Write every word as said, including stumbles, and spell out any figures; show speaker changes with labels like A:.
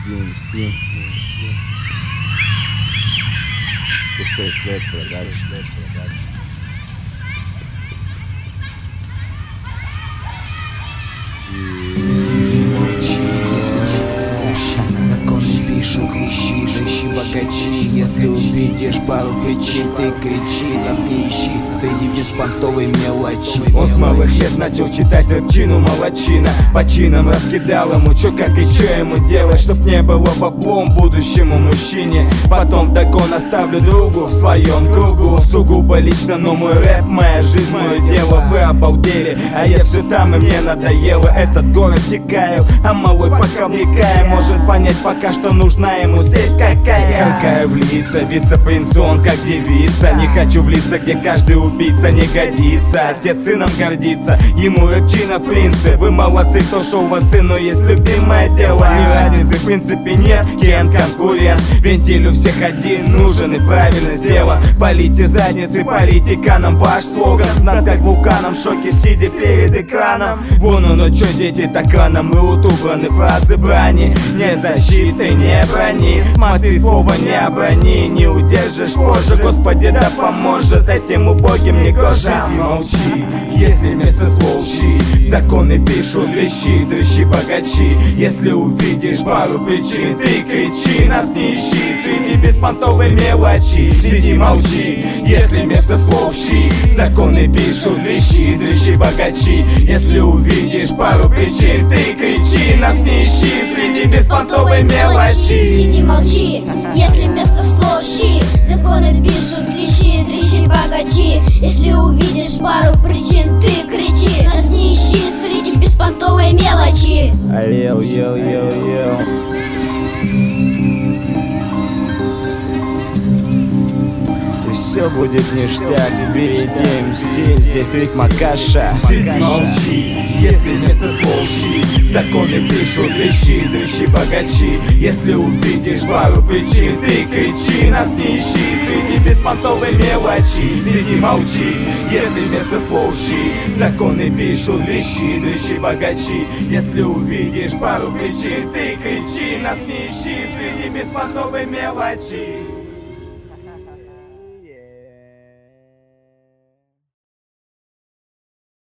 A: ди эм си. Пустой свет продаж.
B: Сиди, молчи, если чисто слушай. Законы пишут клещи, ищи богачи. Если увидишь пару причин, ты кричи. Нас не ищи среди беспонтовой мелочи.
C: Он с малых лет начал читать рэпчину, молодчина. По чинам раскидал ему, чё как и чё ему делать, чтоб не было баблом будущему мужчине. Потом догон оставлю другу в своем кругу. Сугубо лично, но мой рэп, моя жизнь, мое дело. Вы обалдели, а я все там, и мне надоело. Этот город текаю, а малой пока влекая. Может понять пока, что нужна ему сеть какая. Какая влиться, вице-принц он как девица. Не хочу влиться, где каждый убийца не годится. Отец сыном гордится, ему рэпчина в принципе. Вы молодцы, кто шел в отцы, но есть любимое дело. И разницы в принципе нет, кем конкурент. Вентиль у всех один нужен и правильно сделан. Полите задницы политиканам, ваш слоган. Нас как вулканом, в шоке сидя перед экраном. Вон оно чё, дети так рано мрут, убраны фразы брани. Не защиты, не брони, смотри, слово не оброни. Не удержишь позже, Господи да поможет этим убогим негожам. Сиди, молчи, если вместо слов щи. Законы пишут дрыщи, дрыщи богачи. Если увидишь пару причин, ты кричи. Нас не ищи среди беспонтовой мелочи. Сиди, молчи, если вместо слов щи. Законы пишут дрыщи, дрыщи богачи. Если увидишь пару причин, ты кричи. Нас не ищи среди беспонтовой мелочи.
D: Сиди, молчи, если вместо слов щи. Законы пишут лещи, дрищи богачи. Если увидишь пару причин, ты кричи. Нас не ищи среди беспонтовой мелочи.
A: Йоу, йоу, йоу, йоу. Все будет ништяк, бери ди эм си, здесь Рик Макаша.
C: Сиди, молчи, если вместо слов щи. Законы пишут ищи, дрыщи богачи. Если увидишь пару причин, ты кричи. Нас не ищи среди беспонтовой мелочи. Сиди, молчи, если вместо слов щи. Законы пишут ищи, дрыщи богачи. Если увидишь пару причин, ты кричи. Нас не ищи среди беспонтовой мелочи.